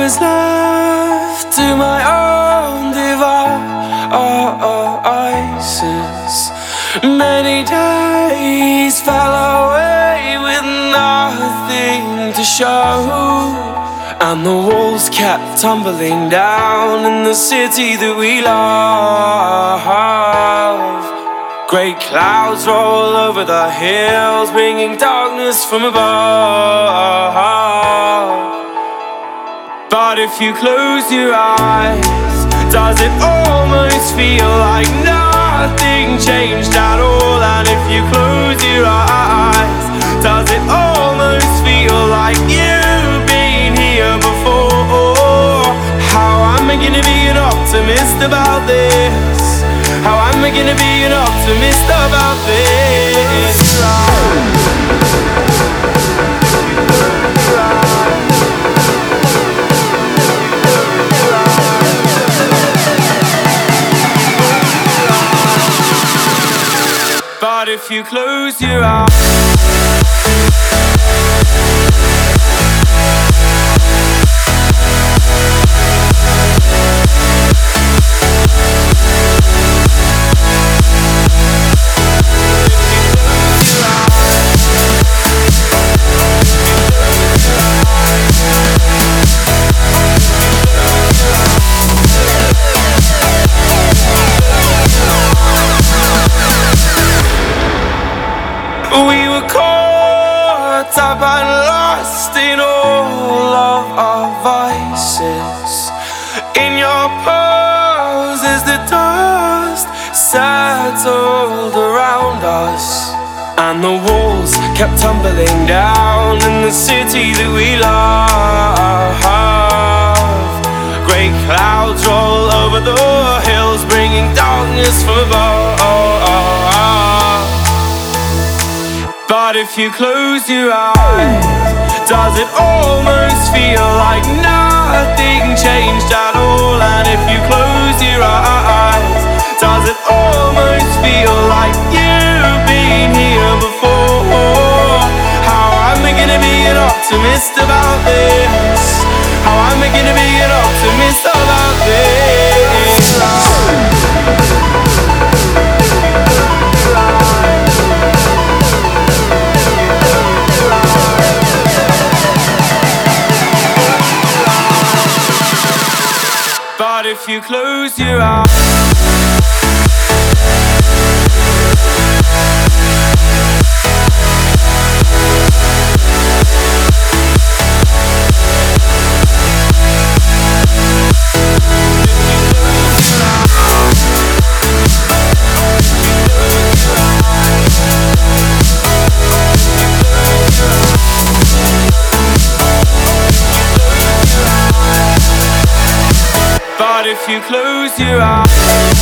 was left to my own devices. Many days fell away with nothing to show, and the walls kept tumbling down in the city that we love. Great clouds roll over the hills, bringing darkness from above. But if you close your eyes, does it almost feel like nothing changed at all? And if you close your eyes, does it almost feel like you've been here before? How am I gonna be an optimist about this? How am I gonna be an optimist about this? But if you close your eyes, we were caught up and lost in all of our vices. In your poses the dust settled around us, and the walls kept tumbling down in the city that we love. Great clouds roll over the hills, bringing darkness from above. But if you close your eyes, does it almost feel like nothing changed at all? And if you close your eyes, does it almost feel like you've been here before? How am I gonna be an optimist about this? How am I gonna be an optimist about this? But if you close your eyes, but if you close your eyes,